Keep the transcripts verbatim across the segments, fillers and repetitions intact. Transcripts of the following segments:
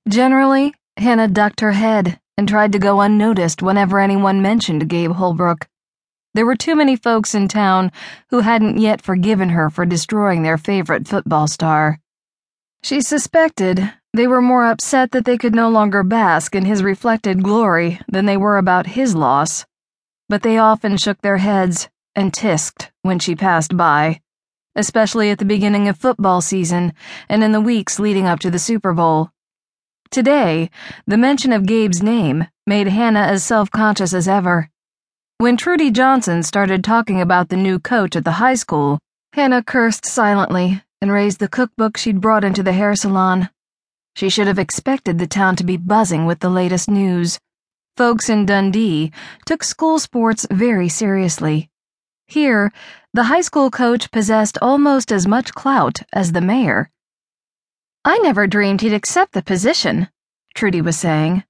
Generally, Hannah ducked her head and tried to go unnoticed whenever anyone mentioned Gabe Holbrook. There were too many folks in town who hadn't yet forgiven her for destroying their favorite football star. She suspected they were more upset that they could no longer bask in his reflected glory than they were about his loss, but they often shook their heads and tisked when she passed by, especially at the beginning of football season and in the weeks leading up to the Super Bowl. Today, the mention of Gabe's name made Hannah as self-conscious as ever. When Trudy Johnson started talking about the new coach at the high school, Hannah cursed silently and raised the cookbook she'd brought into the hair salon. She should have expected the town to be buzzing with the latest news. Folks in Dundee took school sports very seriously. Here, the high school coach possessed almost as much clout as the mayor. "I never dreamed he'd accept the position," Trudy was saying.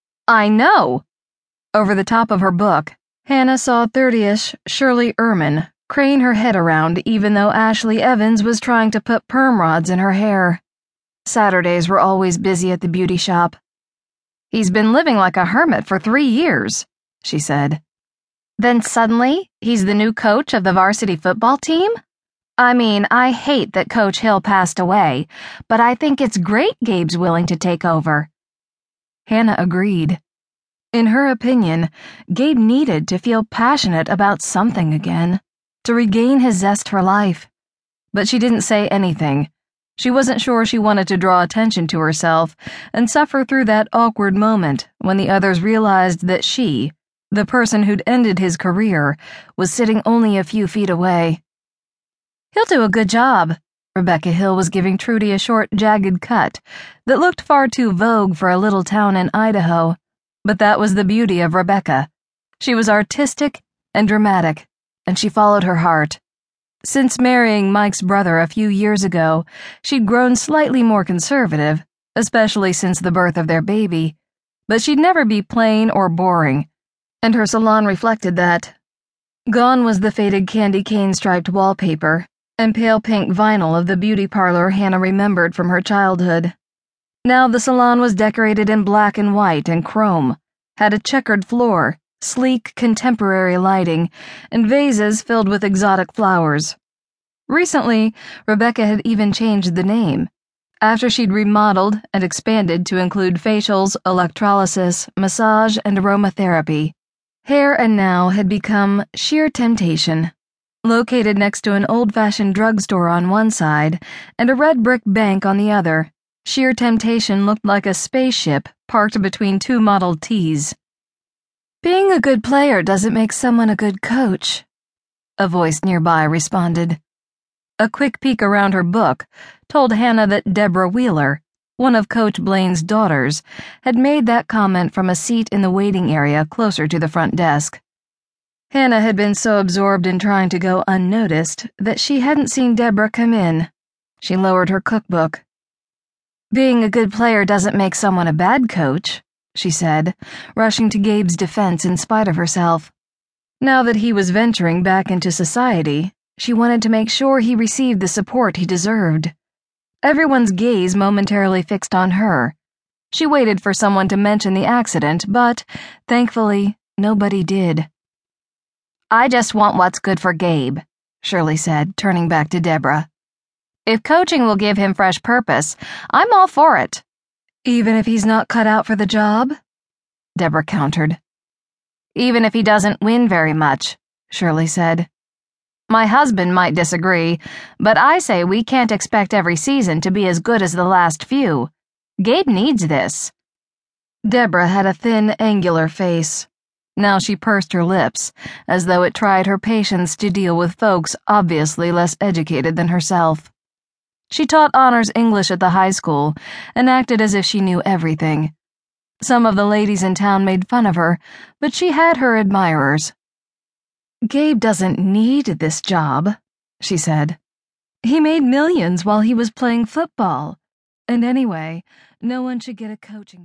"I know." Over the top of her book, Hannah saw thirty-ish Shirley Ehrman crane her head around even though Ashley Evans was trying to put perm rods in her hair. Saturdays were always busy at the beauty shop. "He's been living like a hermit for three years," she said. "Then suddenly, he's the new coach of the varsity football team? I mean, I hate that Coach Hill passed away, but I think it's great Gabe's willing to take over." Hannah agreed. In her opinion, Gabe needed to feel passionate about something again, to regain his zest for life. But she didn't say anything. She wasn't sure she wanted to draw attention to herself and suffer through that awkward moment when the others realized that she, the person who'd ended his career, was sitting only a few feet away. "He'll do a good job." Rebecca Hill was giving Trudy a short, jagged cut that looked far too vogue for a little town in Idaho. But that was the beauty of Rebecca. She was artistic and dramatic, and she followed her heart. Since marrying Mike's brother a few years ago, she'd grown slightly more conservative, especially since the birth of their baby, but she'd never be plain or boring, and her salon reflected that. Gone was the faded candy cane-striped wallpaper and pale pink vinyl of the beauty parlor Hannah remembered from her childhood. Now the salon was decorated in black and white and chrome, had a checkered floor, sleek contemporary lighting, and vases filled with exotic flowers. Recently, Rebecca had even changed the name, after she'd remodeled and expanded to include facials, electrolysis, massage, and aromatherapy. Hair and Now had become Sheer Temptation, located next to an old-fashioned drugstore on one side and a red brick bank on the other. Sheer Temptation looked like a spaceship parked between two Model Ts. "Being a good player doesn't make someone a good coach," a voice nearby responded. A quick peek around her book told Hannah that Deborah Wheeler, one of Coach Blaine's daughters, had made that comment from a seat in the waiting area closer to the front desk. Hannah had been so absorbed in trying to go unnoticed that she hadn't seen Deborah come in. She lowered her cookbook. "Being a good player doesn't make someone a bad coach," she said, rushing to Gabe's defense in spite of herself. Now that he was venturing back into society, she wanted to make sure he received the support he deserved. Everyone's gaze momentarily fixed on her. She waited for someone to mention the accident, but, thankfully, nobody did. "I just want what's good for Gabe," Shirley said, turning back to Deborah. "If coaching will give him fresh purpose, I'm all for it." "Even if he's not cut out for the job?" Deborah countered. "Even if he doesn't win very much," Shirley said. "My husband might disagree, but I say we can't expect every season to be as good as the last few. Gabe needs this." Deborah had a thin, angular face. Now she pursed her lips, as though it tried her patience to deal with folks obviously less educated than herself. She taught honors English at the high school and acted as if she knew everything. Some of the ladies in town made fun of her, but she had her admirers. "Gabe doesn't need this job," she said. "He made millions while he was playing football. And anyway, no one should get a coaching